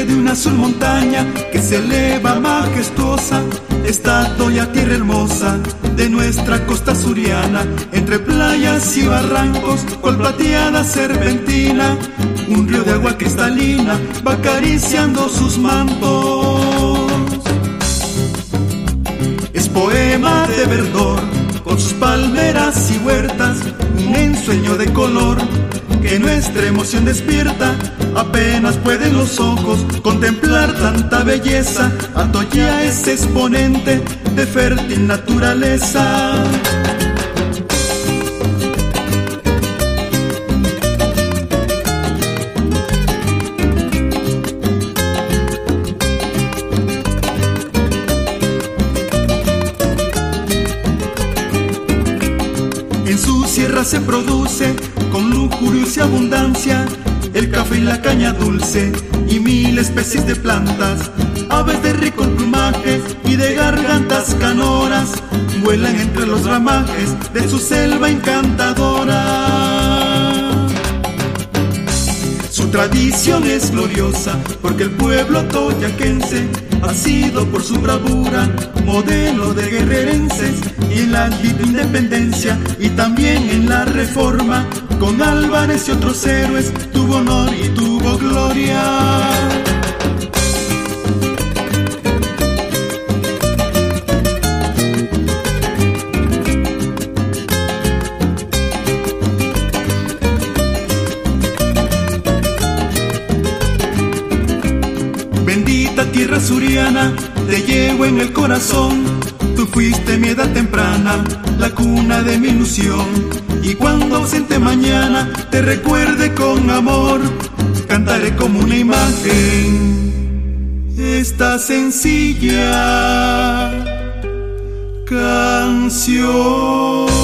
de una azul montaña que se eleva majestuosa, estatua tierra hermosa de nuestra costa suriana, entre playas y barrancos, cual plateada serpentina, un río de agua cristalina va acariciando sus mantos. Es poema de verdor, con sus palmeras y huertas, un ensueño de color que nuestra emoción despierta. Apenas pueden los ojos contemplar tanta belleza. Atoya es exponente de fértil naturaleza. En su sierra se produce con lujuria y abundancia el café y la caña dulce y mil especies de plantas. Aves de rico plumaje y de gargantas canoras vuelan entre los ramajes de su selva encantadora. Su tradición es gloriosa porque el pueblo toyaquense ha sido por su bravura modelo de guerrerenses, y en la independencia y también en la reforma, con Álvarez y otros héroes tuvo honor y tuvo gloria. Bendita tierra suriana, te llevo en el corazón. Tú fuiste mi edad temprana, la cuna de mi ilusión. Y cuando ausente mañana te recuerde con amor, cantaré como una imagen esta sencilla canción.